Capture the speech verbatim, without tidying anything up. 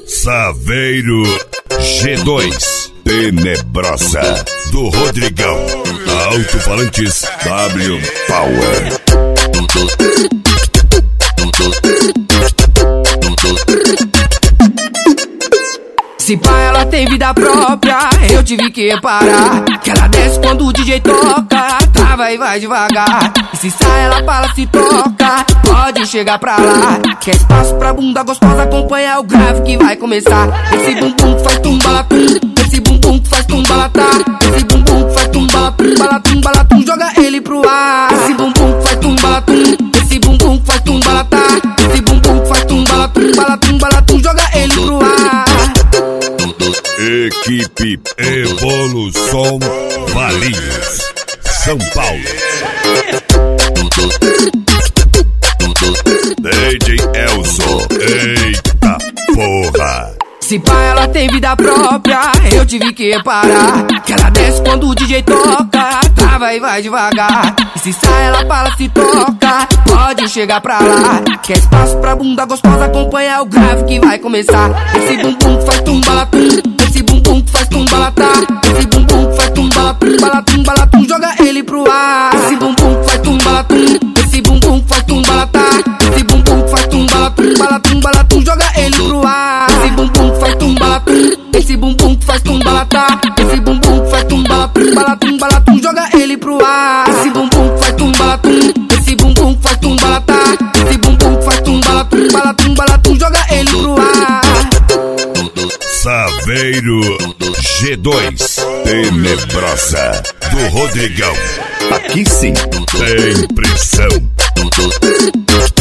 Saveiro G dois Tenebrosa do Rodrigão. Alto-falantes W Power. Se pá, ela tem vida própria, eu tive que reparar que ela desce quando o D J toca, trava e vai devagar. E se sai, ela fala, se toca, pode chegar pra lá. Quer espaço pra bunda gostosa, acompanha o grave que vai começar. Esse bumbum que faz tumbalatum, esse bumbum que faz tumbalatá, esse bumbum que faz tumbalatum, balatum, balatum, joga ele pro ar. Esse bumbum que faz tumbalatum, esse bumbum que faz tumbalatá, esse bumbum que faz tumbalatum, balatum, balatum, joga ele pro ar. Equipe Evolução Valinhos, São Paulo. D J Elson, eita porra. Se pá, ela tem vida própria, eu tive que reparar que ela desce quando o D J toca, trava e vai devagar. E se sai, ela fala, se toca, pode chegar pra lá. Quer espaço pra bunda gostosa, acompanha o grave que vai começar. Esse bumbum que faz tumbalatum, esse bumbum que faz tumbalatá, esse bumbum que faz tumbalatum, balatum, balatum, joga ele pro ar. Esse bumbum que faz tumbalatum, esse bumbum que faz tumbalatá, esse bumbum que faz tumbalatum, balatum, balatum, joga ele pro ar. Esse bumbum que faz tumbalatum, esse bumbum que faz tumbalatá, esse bumbum que faz tumbalatum, balatum, balatum, joga ele pro ar. Esse bumbum que faz tumbalatum, esse bumbum que faz tumbalatá, esse bumbum que faz tumbalatum, balatum, balatum, joga ele pro ar. Saveiro G dois Tenebrosa do Rodrigão. Aqui sim tem pressão.